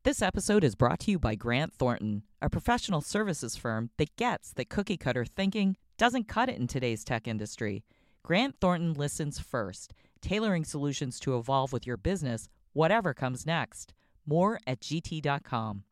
This episode is brought to you by Grant Thornton, a professional services firm that gets that cookie-cutter thinking doesn't cut it in today's tech industry. Grant Thornton listens first, tailoring solutions to evolve with your business, whatever comes next. More at gt.com.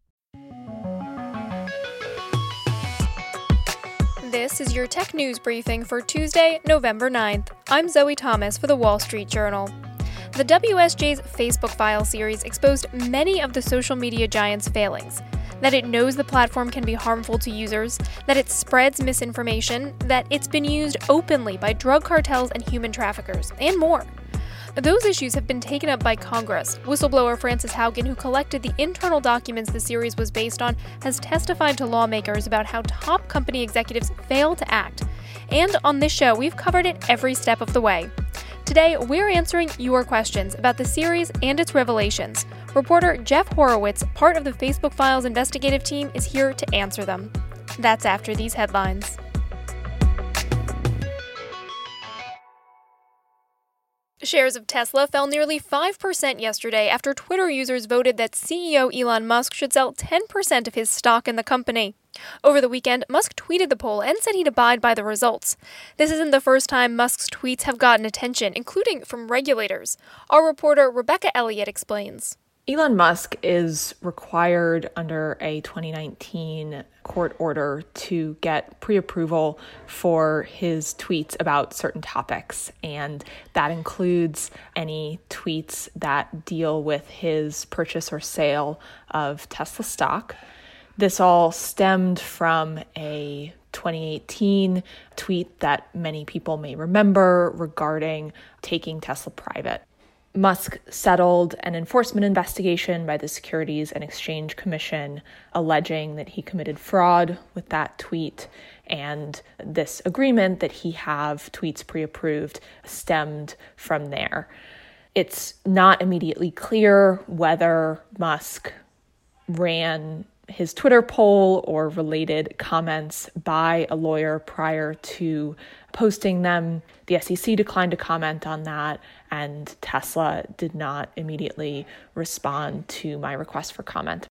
This is your tech news briefing for Tuesday, November 9th. I'm Zoe Thomas for The Wall Street Journal. The WSJ's Facebook Files series exposed many of the social media giant's failings. That it knows the platform can be harmful to users, that it spreads misinformation, that it's been used openly by drug cartels and human traffickers, and more. Those issues have been taken up by Congress. Whistleblower Frances Haugen, who collected the internal documents the series was based on, has testified to lawmakers about how top company executives fail to act. And on this show, we've covered it every step of the way. Today, we're answering your questions about the series and its revelations. Reporter Jeff Horowitz, part of the Facebook Files investigative team, is here to answer them. That's after these headlines. Shares of Tesla fell nearly 5% yesterday after Twitter users voted that CEO Elon Musk should sell 10% of his stock in the company. Over the weekend, Musk tweeted the poll and said he'd abide by the results. This isn't the first time Musk's tweets have gotten attention, including from regulators. Our reporter Rebecca Elliott explains. Elon Musk is required under a 2019 court order to get pre-approval for his tweets about certain topics, and that includes any tweets that deal with his purchase or sale of Tesla stock. This all stemmed from a 2018 tweet that many people may remember regarding taking Tesla private. Musk settled an enforcement investigation by the Securities and Exchange Commission alleging that he committed fraud with that tweet, and this agreement that he have tweets pre-approved stemmed from there. It's not immediately clear whether Musk ran his Twitter poll or related comments by a lawyer prior to posting them. The SEC declined to comment on that, and Tesla did not immediately respond to my request for comment.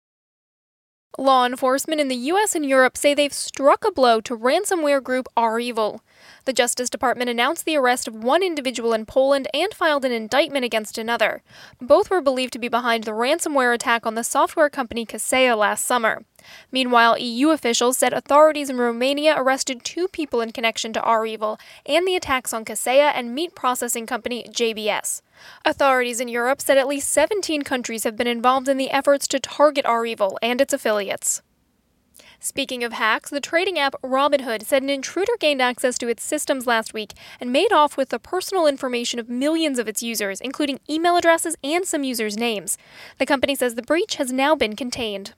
Law enforcement in the U.S. and Europe say they've struck a blow to ransomware group REvil. The Justice Department announced the arrest of one individual in Poland and filed an indictment against another. Both were believed to be behind the ransomware attack on the software company Kaseya last summer. Meanwhile, EU officials said authorities in Romania arrested 2 people in connection to REvil and the attacks on Kaseya and meat processing company JBS. Authorities in Europe said at least 17 countries have been involved in the efforts to target REvil and its affiliates. Speaking of hacks, the trading app Robinhood said an intruder gained access to its systems last week and made off with the personal information of millions of its users, including email addresses and some users' names. The company says the breach has now been contained.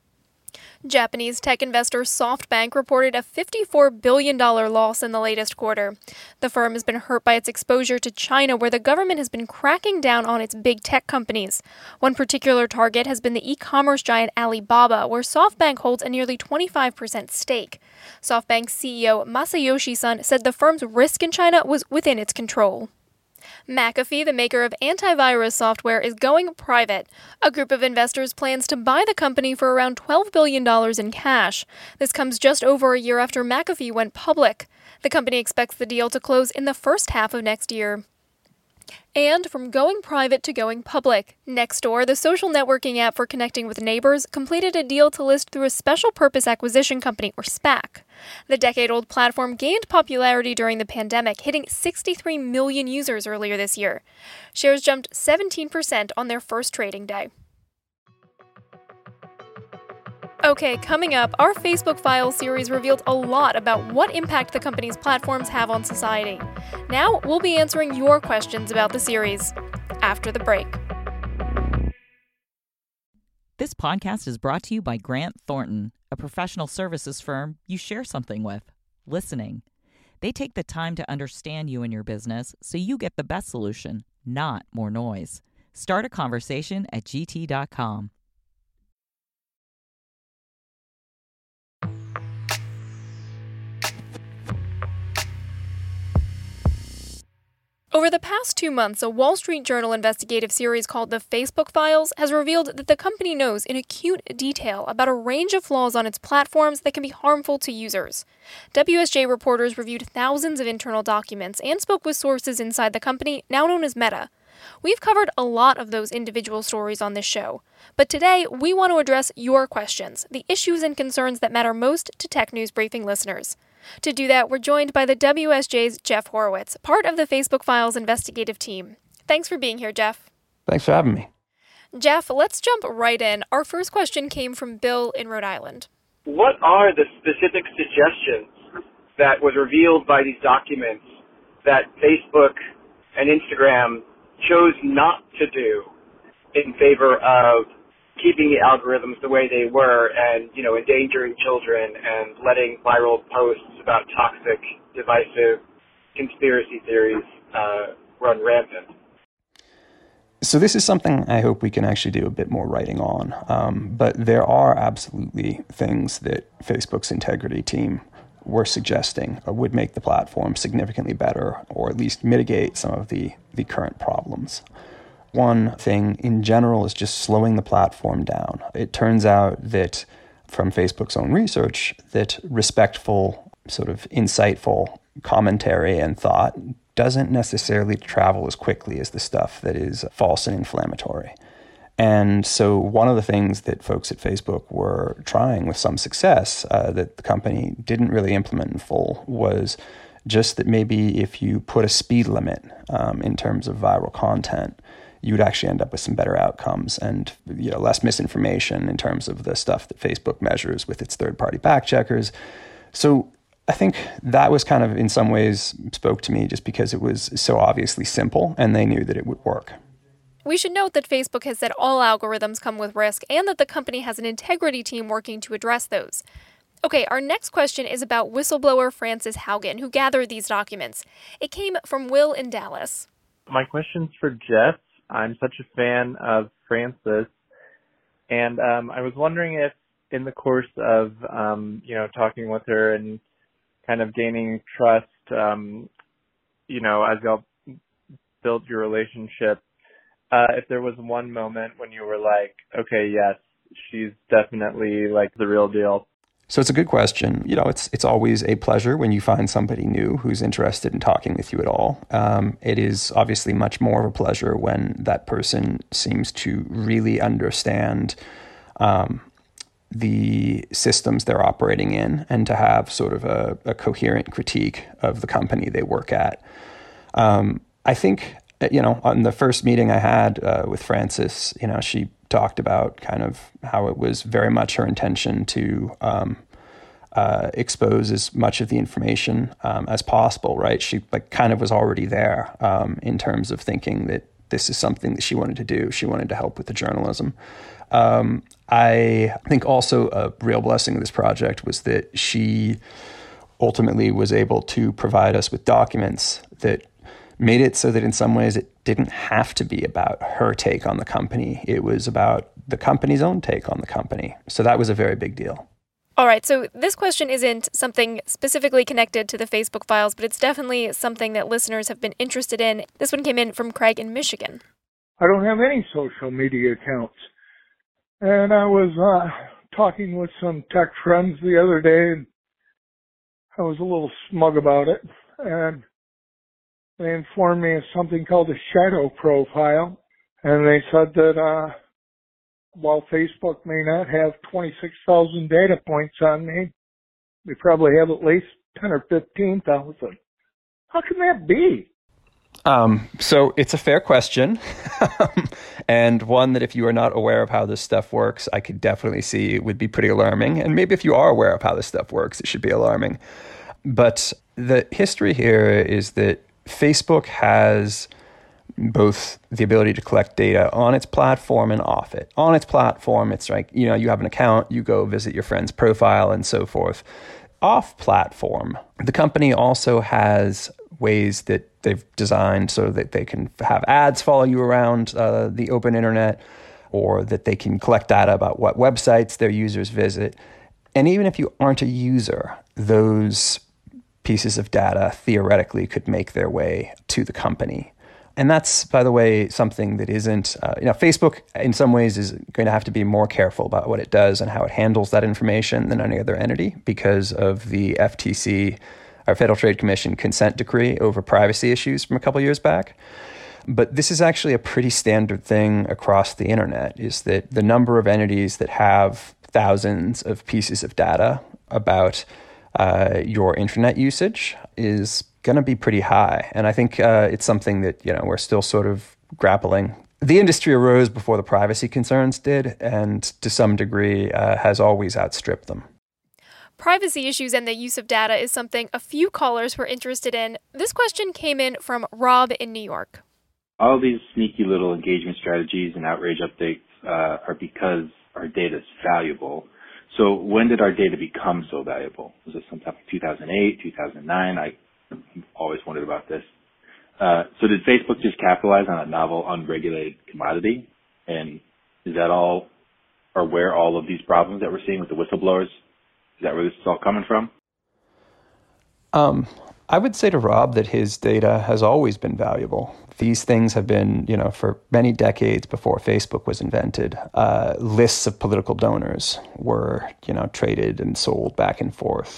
Japanese tech investor SoftBank reported a $54 billion loss in the latest quarter. The firm has been hurt by its exposure to China, where the government has been cracking down on its big tech companies. One particular target has been the e-commerce giant Alibaba, where SoftBank holds a nearly 25% stake. SoftBank's CEO Masayoshi Son said the firm's risk in China was within its control. McAfee, the maker of antivirus software, is going private. A group of investors plans to buy the company for around $12 billion in cash. This comes just over a year after McAfee went public. The company expects the deal to close in the first half of next year. And from going private to going public, Nextdoor, the social networking app for connecting with neighbors, completed a deal to list through a special purpose acquisition company, or SPAC. The decade-old platform gained popularity during the pandemic, hitting 63 million users earlier this year. Shares jumped 17% on their first trading day. Okay, coming up, our Facebook Files series revealed a lot about what impact the company's platforms have on society. Now, we'll be answering your questions about the series after the break. This podcast is brought to you by Grant Thornton, a professional services firm you share something with, listening. They take the time to understand you and your business so you get the best solution, not more noise. Start a conversation at gt.com. Over the past 2 months, a Wall Street Journal investigative series called The Facebook Files has revealed that the company knows in acute detail about a range of flaws on its platforms that can be harmful to users. WSJ reporters reviewed thousands of internal documents and spoke with sources inside the company, now known as Meta. We've covered a lot of those individual stories on this show, but today we want to address your questions, the issues and concerns that matter most to Tech News Briefing listeners. To do that, we're joined by the WSJ's Jeff Horowitz, part of the Facebook Files investigative team. Thanks for being here, Jeff. Thanks for having me. Jeff, let's jump right in. Our first question came from Bill in Rhode Island. What are the specific suggestions that was revealed by these documents that Facebook and Instagram chose not to do in favor of keeping the algorithms the way they were and, endangering children and letting viral posts about toxic, divisive conspiracy theories run rampant? So this is something I hope we can actually do a bit more writing on. But there are absolutely things that Facebook's integrity team were suggesting would make the platform significantly better, or at least mitigate some of the current problems. One thing in general is just slowing the platform down. It turns out that from Facebook's own research that respectful, sort of insightful commentary and thought doesn't necessarily travel as quickly as the stuff that is false and inflammatory. And so one of the things that folks at Facebook were trying with some success that the company didn't really implement in full was just that maybe if you put a speed limit in terms of viral content, you would actually end up with some better outcomes and less misinformation in terms of the stuff that Facebook measures with its third-party fact checkers. So I think that was kind of in some ways spoke to me just because it was so obviously simple and they knew that it would work. We should note that Facebook has said all algorithms come with risk and that the company has an integrity team working to address those. Okay, our next question is about whistleblower Frances Haugen, who gathered these documents. It came from Will in Dallas. My question's for Jeff. I'm such a fan of Frances, and I was wondering if in the course of, talking with her and kind of gaining trust, as y'all built your relationship, if there was one moment when you were like, okay, yes, she's definitely like the real deal. So it's a good question. It's always a pleasure when you find somebody new who's interested in talking with you at all. It is obviously much more of a pleasure when that person seems to really understand the systems they're operating in and to have sort of a coherent critique of the company they work at. I think, on the first meeting I had with Frances, she talked about kind of how it was very much her intention to expose as much of the information as possible, right? She kind of was already there in terms of thinking that this is something that she wanted to do. She wanted to help with the journalism. I think also a real blessing of this project was that she ultimately was able to provide us with documents that made it so that in some ways it didn't have to be about her take on the company. It was about the company's own take on the company. So that was a very big deal. All right, so this question isn't something specifically connected to the Facebook Files, but it's definitely something that listeners have been interested in. This one came in from Craig in Michigan. I don't have any social media accounts. And I was talking with some tech friends the other day, and I was a little smug about it. And they informed me of something called a shadow profile. And they said that while Facebook may not have 26,000 data points on me, we probably have at least 10 or 15,000. How can that be? So it's a fair question, and one that if you are not aware of how this stuff works, I could definitely see it would be pretty alarming. And maybe if you are aware of how this stuff works, it should be alarming. But the history here is that Facebook has both the ability to collect data on its platform and off it. On its platform, it's like, you have an account, you go visit your friend's profile and so forth. Off platform, the company also has ways that they've designed so that they can have ads follow you around the open internet, or that they can collect data about what websites their users visit. And even if you aren't a user, those pieces of data theoretically could make their way to the company. And that's, by the way, something that isn't, Facebook in some ways is going to have to be more careful about what it does and how it handles that information than any other entity because of the FTC, our Federal Trade Commission consent decree over privacy issues from a couple years back. But this is actually a pretty standard thing across the internet, is that the number of entities that have thousands of pieces of data about your internet usage is going to be pretty high. And I think it's something that, we're still sort of grappling. The industry arose before the privacy concerns did, and to some degree has always outstripped them. Privacy issues and the use of data is something a few callers were interested in. This question came in from Rob in New York. All these sneaky little engagement strategies and outrage updates are because our data is valuable. So when did our data become so valuable? Was it sometime in 2008, 2009? I always wondered about this. So did Facebook just capitalize on a novel, unregulated commodity? And is that all, or where all of these problems that we're seeing with the whistleblowers, is that where this is all coming from? I would say to Rob that his data has always been valuable. These things have been, for many decades before Facebook was invented, lists of political donors were, traded and sold back and forth.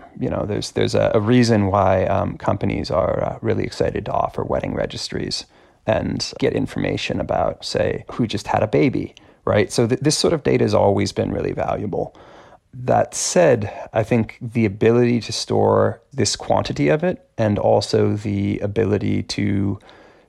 There's a reason why companies are really excited to offer wedding registries and get information about, say, who just had a baby, right? So this sort of data has always been really valuable. That said, I think the ability to store this quantity of it and also the ability to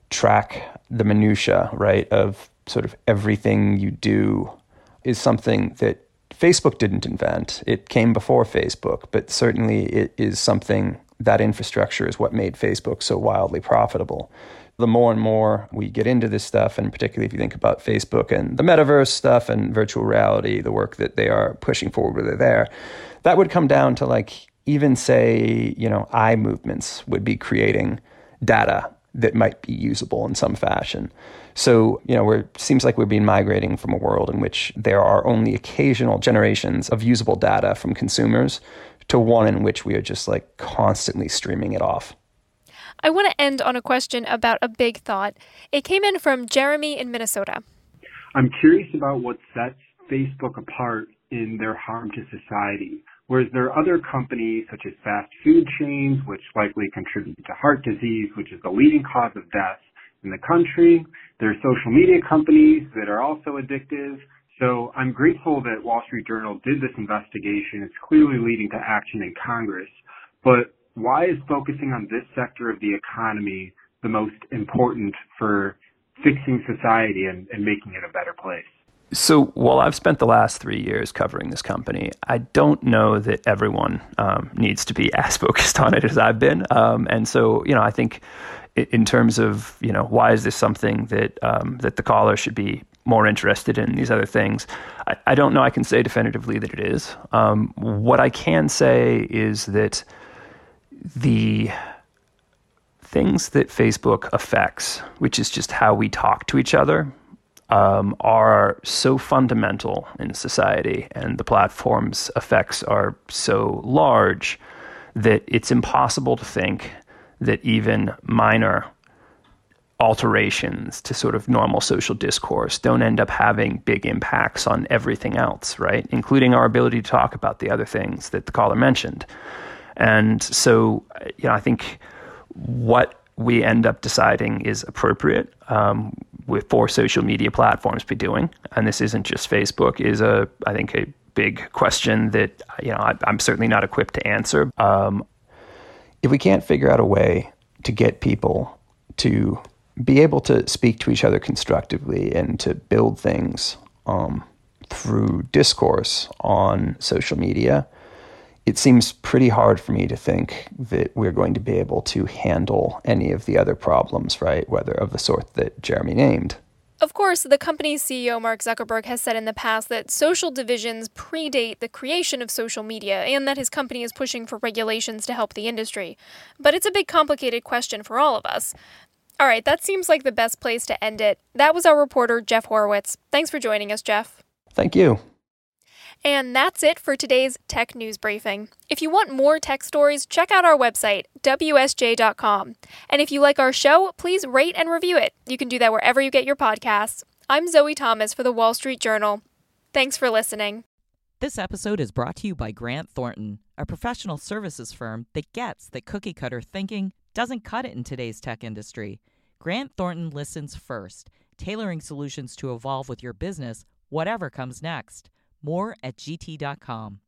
track the minutia, right, of sort of everything you do is something that Facebook didn't invent. It came before Facebook, but certainly it is something, that infrastructure is what made Facebook so wildly profitable. The more and more we get into this stuff, and particularly if you think about Facebook and the metaverse stuff and virtual reality, the work that they are pushing forward there, that would come down to even say, eye movements would be creating data that might be usable in some fashion. So, seems like we're being migrating from a world in which there are only occasional generations of usable data from consumers to one in which we are just constantly streaming it off. I want to end on a question about a big thought. It came in from Jeremy in Minnesota. I'm curious about what sets Facebook apart in their harm to society. Whereas there are other companies such as fast food chains, which likely contribute to heart disease, which is the leading cause of death in the country. There are social media companies that are also addictive. So I'm grateful that Wall Street Journal did this investigation. It's clearly leading to action in Congress. But why is focusing on this sector of the economy the most important for fixing society and making it a better place? So while I've spent the last 3 years covering this company, I don't know that everyone needs to be as focused on it as I've been. And so, I think in terms of, why is this something that that the caller should be more interested in, these other things, I don't know I can say definitively that it is. What I can say is that the things that Facebook affects, which is just how we talk to each other, are so fundamental in society, and the platform's effects are so large that it's impossible to think that even minor alterations to sort of normal social discourse don't end up having big impacts on everything else, right? Including our ability to talk about the other things that the caller mentioned. And so, I think what we end up deciding is appropriate for social media platforms to be doing, and this isn't just Facebook, is I think a big question that I'm certainly not equipped to answer. If we can't figure out a way to get people to be able to speak to each other constructively and to build things through discourse on social media, it seems pretty hard for me to think that we're going to be able to handle any of the other problems, right? Whether of the sort that Jeremy named. Of course, the company's CEO, Mark Zuckerberg, has said in the past that social divisions predate the creation of social media and that his company is pushing for regulations to help the industry. But it's a big, complicated question for all of us. All right, that seems like the best place to end it. That was our reporter, Jeff Horowitz. Thanks for joining us, Jeff. Thank you. And that's it for today's Tech News Briefing. If you want more tech stories, check out our website, WSJ.com. And if you like our show, please rate and review it. You can do that wherever you get your podcasts. I'm Zoe Thomas for the Wall Street Journal. Thanks for listening. This episode is brought to you by Grant Thornton, a professional services firm that gets that cookie-cutter thinking doesn't cut it in today's tech industry. Grant Thornton listens first, tailoring solutions to evolve with your business, whatever comes next. More at GT.com.